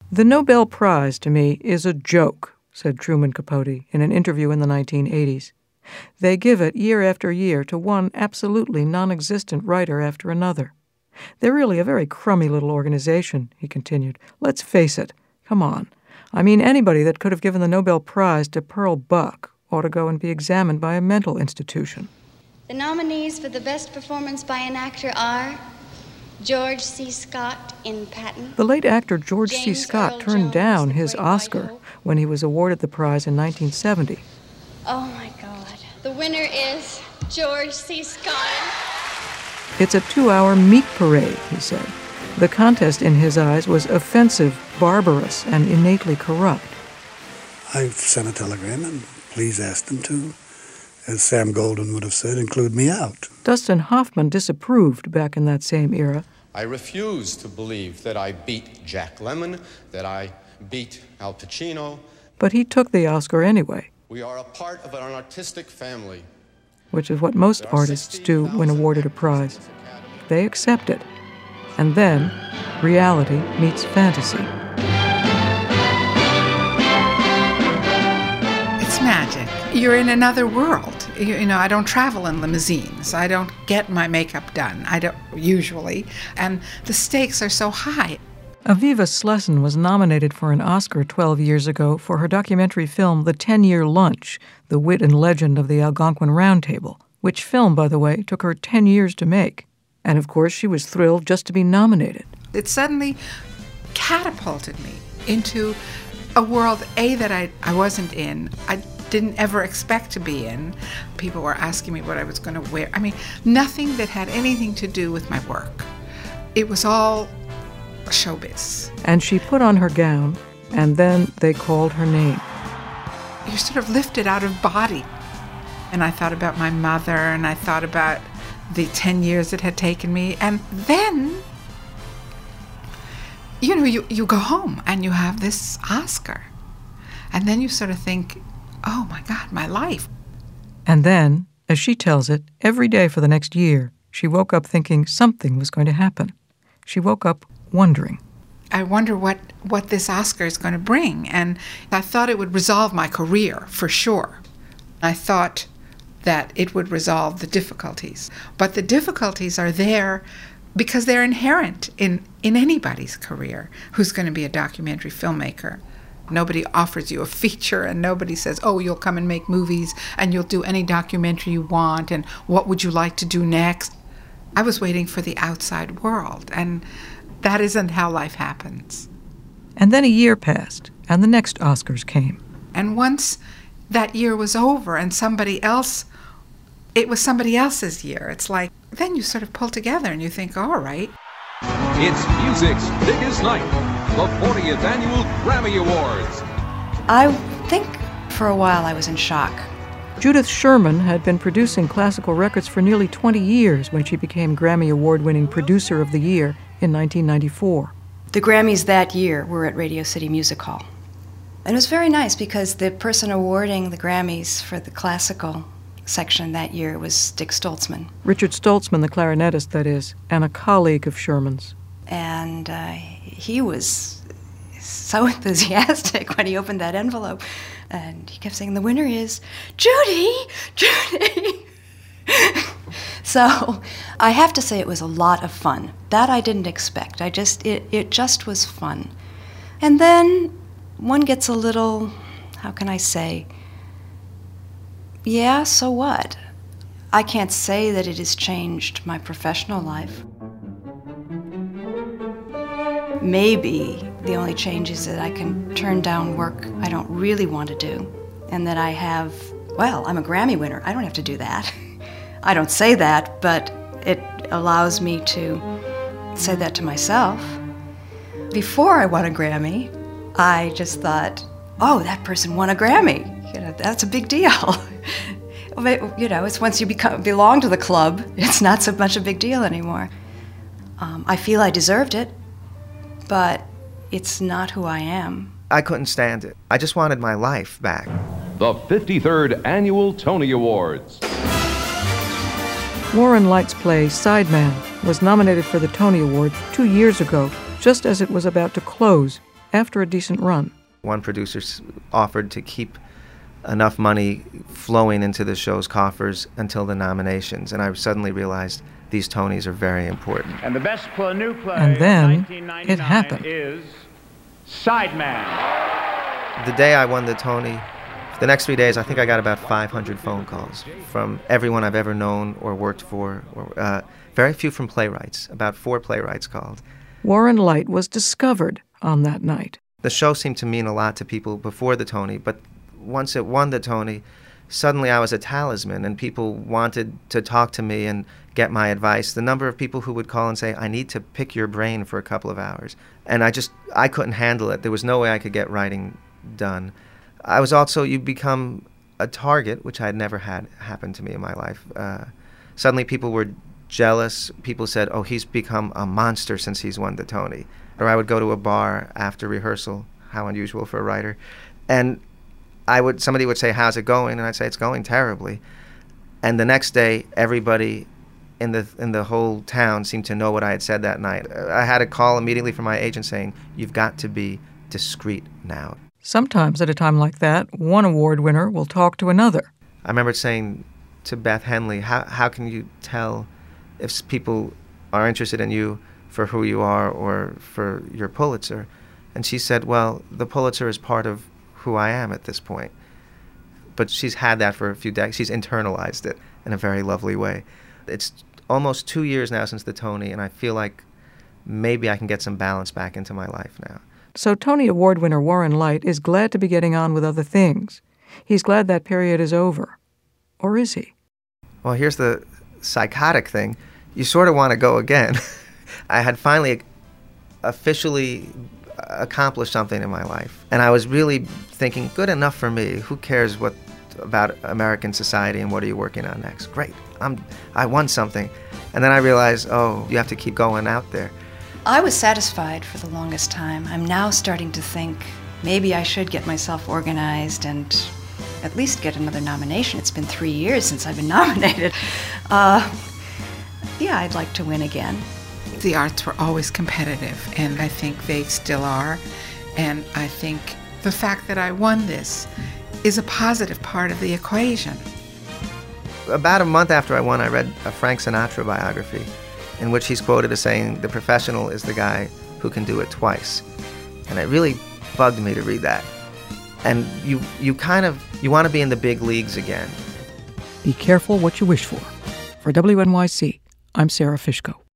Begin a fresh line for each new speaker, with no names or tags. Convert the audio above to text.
"The Nobel Prize, to me, is a joke," said Truman Capote in an interview in the 1980s. "They give it year after year to one absolutely non-existent writer after another. They're really a very crummy little organization," he continued. "Let's face it. Come on. I mean, anybody that could have given the Nobel Prize to Pearl Buck ought to go and be examined by a mental institution."
The nominees for the best performance by an actor are George C. Scott in Patton.
The late actor George C.
James
Scott
Earl
turned
Jones
down
in
his
Great
Oscar
White Hope.
when he was awarded the prize in 1970.
Oh my God. The winner is George C. Scott.
"It's a 2-hour meat parade," he said. The contest, in his eyes, was offensive, barbarous, and innately corrupt.
I sent a telegram and please ask them to, as Sam Golden would have said, include me out.
Dustin Hoffman disapproved back in that same era.
"I refuse to believe that I beat Jack Lemmon, that I beat Al Pacino.
But he took the Oscar anyway,
We are a part of an artistic family."
which is what most artists do when awarded a prize. They accept it. And then, reality meets fantasy.
It's magic. You're in another world. You know, I don't travel in limousines. I don't get my makeup done. I don't, usually. And the stakes are so high.
Aviva Slesson was nominated for an Oscar 12 years ago for her documentary film The 10-Year Lunch, the wit and legend of the Algonquin Round Table, which film, by the way, took her 10 years to make. And of course, she was thrilled just to be nominated.
It suddenly catapulted me into a world, that I wasn't in. I didn't ever expect to be in. People were asking me what I was going to wear. I mean, nothing that had anything to do with my work. It was all showbiz.
And she put on her gown, and then they called her name.
You're sort of lifted out of body. And I thought about my mother, and I thought about the 10 years it had taken me. And then, you know, you go home and you have this Oscar. And then you sort of think, oh my God, my life.
And then, as she tells it, every day for the next year, she woke up thinking something was going to happen. She woke up wondering.
I wonder what this Oscar is going to bring. And I thought it would resolve my career, for sure. I thought that it would resolve the difficulties. But the difficulties are there because they're inherent in anybody's career who's going to be a documentary filmmaker. Nobody offers you a feature, and nobody says, oh, you'll come and make movies, and you'll do any documentary you want, and what would you like to do next? I was waiting for the outside world, and that isn't how life happens.
And then a year passed, and the next Oscars came.
And once that year was over and it was somebody else's year, it's like, then you sort of pull together and you think, all right.
It's music's biggest night, the 40th Annual Grammy Awards.
I think for a while I was in shock.
Judith Sherman had been producing classical records for nearly 20 years when she became Grammy Award-winning Producer of the Year in 1994.
The Grammys that year were at Radio City Music Hall. And it was very nice because the person awarding the Grammys for the classical section that year was Dick Stoltzman.
Richard Stoltzman, the clarinetist, that is, and a colleague of Sherman's.
And he was so enthusiastic when he opened that envelope. And he kept saying, the winner is Judy! Judy! So I have to say it was a lot of fun. That I didn't expect. It just was fun. And then one gets a little, how can I say, yeah, so what? I can't say that it has changed my professional life. Maybe the only change is that I can turn down work I don't really want to do, and that I have, well, I'm a Grammy winner. I don't have to do that. I don't say that, but it allows me to say that to myself. Before I won a Grammy, I just thought, oh, that person won a Grammy. You know, that's a big deal. You know, it's once you belong to the club, it's not so much a big deal anymore. I feel I deserved it, but it's not who I am.
I couldn't stand it. I just wanted my life back.
The 53rd Annual Tony Awards.
Warren Leight's play Sideman was nominated for the Tony Award 2 years ago, just as it was about to close, after a decent run.
One producer offered to keep enough money flowing into the show's coffers until the nominations, and I suddenly realized these Tonys are very important.
And the best new play
And then
of 1999
it happened.
is Sideman.
The day I won the Tony, the next 3 days, I think I got about 500 phone calls from everyone I've ever known or worked for. Very few from playwrights. About 4 playwrights called.
Warren Leight was discovered on that night.
The show seemed to mean a lot to people before the Tony, but once it won the Tony, suddenly I was a talisman, and people wanted to talk to me and get my advice. The number of people who would call and say, I need to pick your brain for a couple of hours. And I couldn't handle it. There was no way I could get writing done. I was also, you become a target, which I had never had happen to me in my life. Suddenly people were jealous. People said, oh, he's become a monster since he's won the Tony. Or I would go to a bar after rehearsal, how unusual for a writer, and somebody would say, how's it going? And I'd say, it's going terribly. And the next day, everybody in the whole town seemed to know what I had said that night. I had a call immediately from my agent saying, you've got to be discreet now.
Sometimes at a time like that, one award winner will talk to another.
I remember saying to Beth Henley, how can you tell if people are interested in you for who you are or for your Pulitzer? And she said, well, the Pulitzer is part of who I am at this point. But she's had that for a few decades. She's internalized it in a very lovely way. It's almost 2 years now since the Tony, and I feel like maybe I can get some balance back into my life now.
So Tony Award winner Warren Leight is glad to be getting on with other things. He's glad that period is over. Or is he?
Well, here's the psychotic thing. You sort of want to go again. I had finally officially accomplished something in my life, and I was really thinking, good enough for me. Who cares about American society and what are you working on next? Great, I won something. And then I realized, oh, you have to keep going out there.
I was satisfied for the longest time. I'm now starting to think maybe I should get myself organized and at least get another nomination. It's been 3 years since I've been nominated. Yeah, I'd like to win again.
The arts were always competitive, and I think they still are. And I think the fact that I won this is a positive part of the equation.
About a month after I won, I read a Frank Sinatra biography in which he's quoted as saying, the professional is the guy who can do it twice. And it really bugged me to read that. And you want to be in the big leagues again.
Be careful what you wish for. For WNYC, I'm Sarah Fishko.